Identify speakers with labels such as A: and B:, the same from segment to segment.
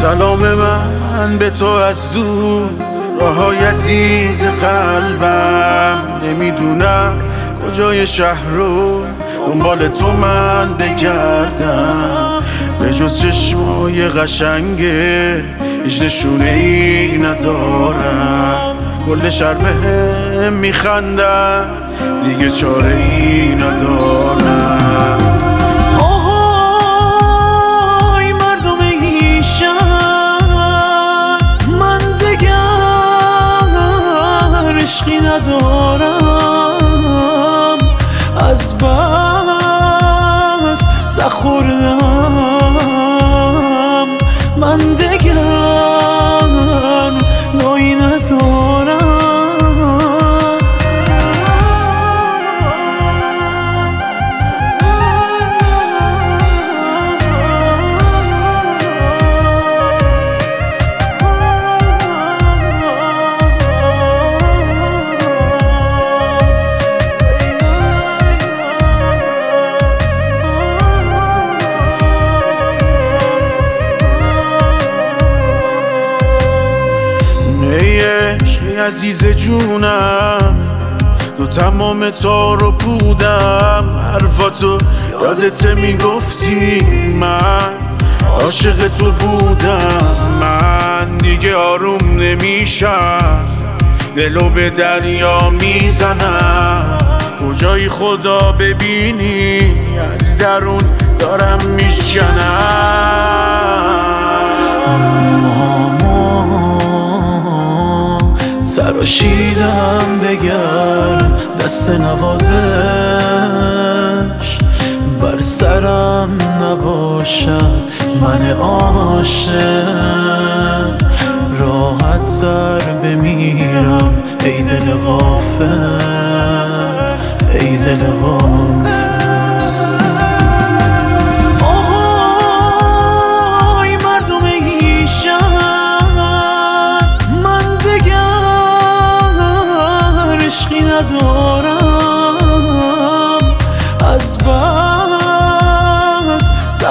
A: سلام من به تو از دور، راههای عزیز قلبم. نمیدونم کجای شهر رو دنبال تو من بگردم، به جز چشمای قشنگه هیچ نشونه ای ندارم. کل شهر بهم میخندن، دیگه چاره ای ندارم.
B: آهای مردم این شهر، من دیگر عشقی ندارم، از بس زخ خوردم، من دیگر نایی ندارم.
A: عزیز جونم، تو تمام تار و پودم، حرفاتو یادت میگفتی، من عاشق تو بودم. من دیگه آروم نمیشم، دلو به دریا میزنم. کجایی خدا ببینی، از درون دارم میشکنم.
B: سراشیدم دگر دست نوازش، بر سرم نباشد من عاشق. راحت سر بمیرم ای دل غافل، ای دل غافل. ندارم، از بس زخ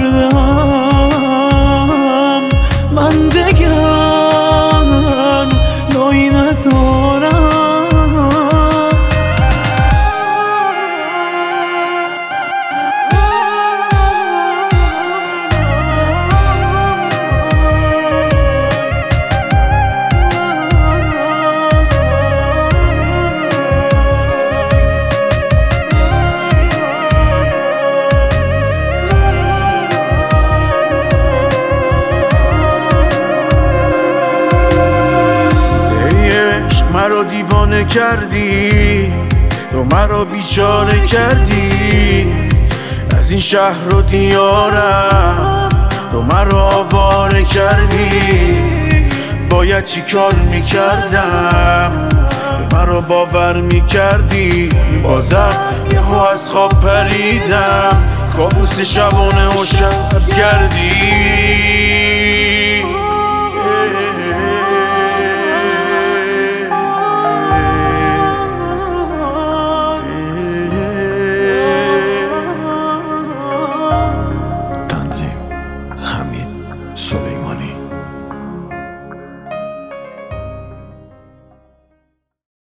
B: خوردم، من دیگر نایی ندارم.
A: مرا دیوانه کردی، تو مرا بیچاره کردی، از این شهر و دیارم تو مرا آواره کردی. باید چی کار میکردم، مرا باور میکردی، بازم یهو از خواب پریدم، کابوس شبانه و شب گردی.